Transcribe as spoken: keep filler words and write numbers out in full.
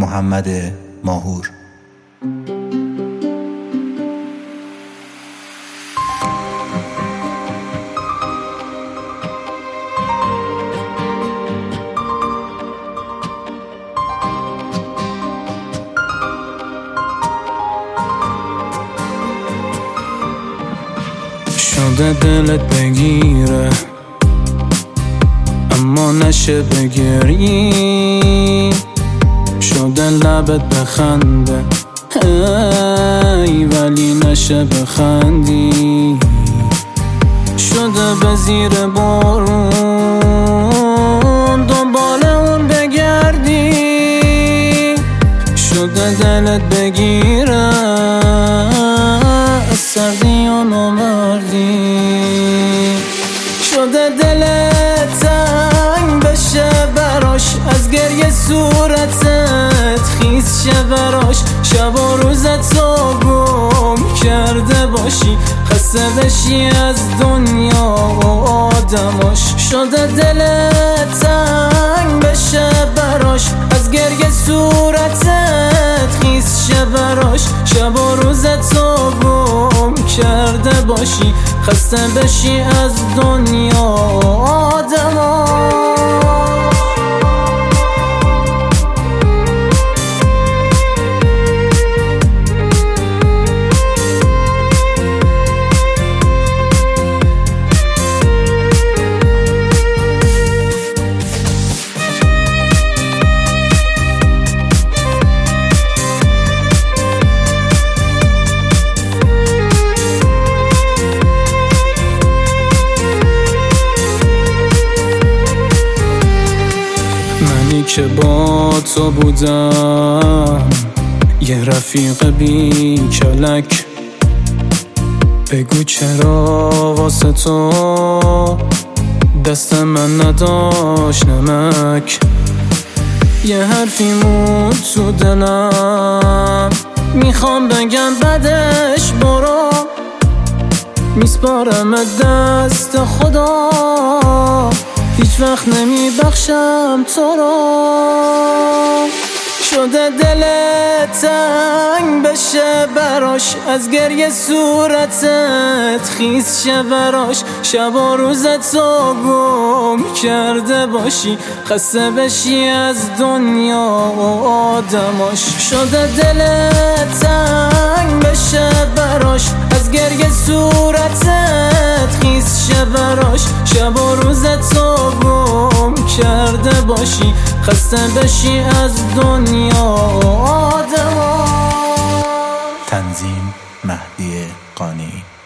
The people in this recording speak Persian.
محمد ماهور. شده دلت بگیره اما نشه بگیری، شده لبت بخنده ای ولی نشه بخندی، شده به زیر بارون دنبال اون بگردی، شده دلت بگیره از سردی و نامردی، شده دلت تنگ بشه براش از گریه صورتت خیس شه براش، شب و روزت رو گم کرده باشی خسته بشی از دنیا و آدماش، شده دلت تنگ بشه براش از گریه صورتت خیس شه براش، شب و روزت رو گم کرده باشی خسته بشی از دنیا و آدماش. منی که با تو بودم یه رفیق بی کلک، بگو چرا واسه تو دست من نداشت نمک، یه حرفی مون تو دلم میخوام بگم بدش برو، میسپارم دست خدا هیچ وقت نمی بخشم تو رو، شده دلت تنگ بشه براش از گریه صورتت خیس شه براش، شب و روزت رو گم کرده باشی خسته بشی از دنیا و آدماش، شده دلت تنگ بشه براش از گریه صورتت خیس شه براش، شب و روزت رو گم کرده باشی خسته بشی از دنیا و آدماش. تنظیم مهدی قانی.